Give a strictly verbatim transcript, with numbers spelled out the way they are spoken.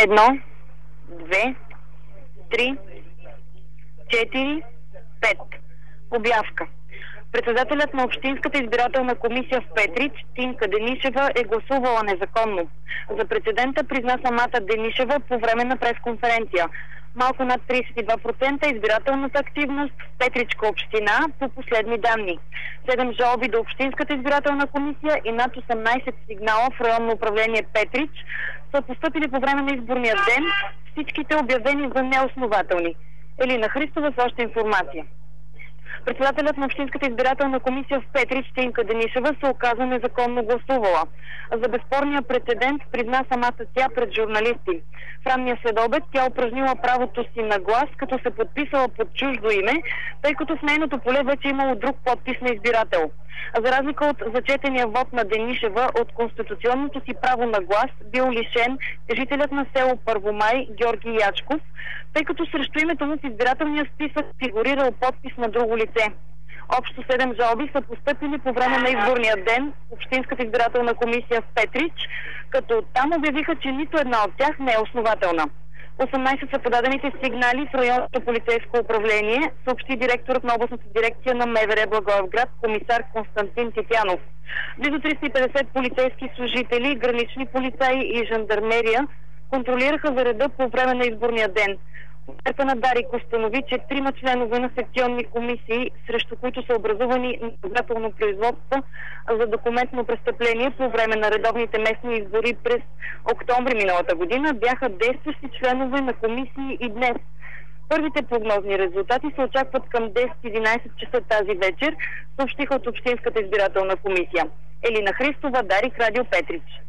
Едно, две, три, четири, пет. Обявка. Председателят на Общинската избирателна комисия в Петрич, Тинка Денишева, е гласувала незаконно. За прецедента призна самата Денишева по време на пресконференция. Малко над тридесет и два процента избирателната активност в Петричка община по последни данни. Седем жалби до Общинската избирателна комисия и над осемнадесет сигнала в районно управление Петрич са постъпили по време на изборния ден, всичките обявени за неоснователни. Елина Христова с още информация. Председателят на Общинската избирателна комисия в Петрич, Тинка Денишева, се оказа незаконно гласувала. За безспорния прецедент призна самата тя пред журналисти. В ранния следобед тя упражнила правото си на глас, като се подписала под чуждо име, тъй като в нейното поле вече имало друг подпис на избирател. За разлика от зачетения вод на Денишева, от конституционното си право на глас бил лишен жителят на село Първомай Георги Ячков, тъй като срещу името му в избирателния списък фигурирал подпис на друго лице. Общо седем жалби са постъпили по време на изборния ден в Общинската избирателна комисия в Петрич, като там обявиха, че нито една от тях не е основателна. осемнадесет са подадените сигнали в районното полицейско управление, съобщи директорът на областната дирекция на МВР Благоевград, комисар Константин Тетянов. Близо триста и петдесет полицейски служители, гранични полицаи и жандармерия контролираха за реда по време на изборния ден. Проверка на Дарик установи, че трима членове на секционни комисии, срещу които са образувани наказателно производство за документно престъпление по време на редовните местни избори през октомври миналата година, бяха действащи членове на комисии и днес. Първите прогнозни резултати се очакват към десет-единадесет часа тази вечер, съобщиха от Общинската избирателна комисия. Елина Христова, Дарик, Радио Петрич.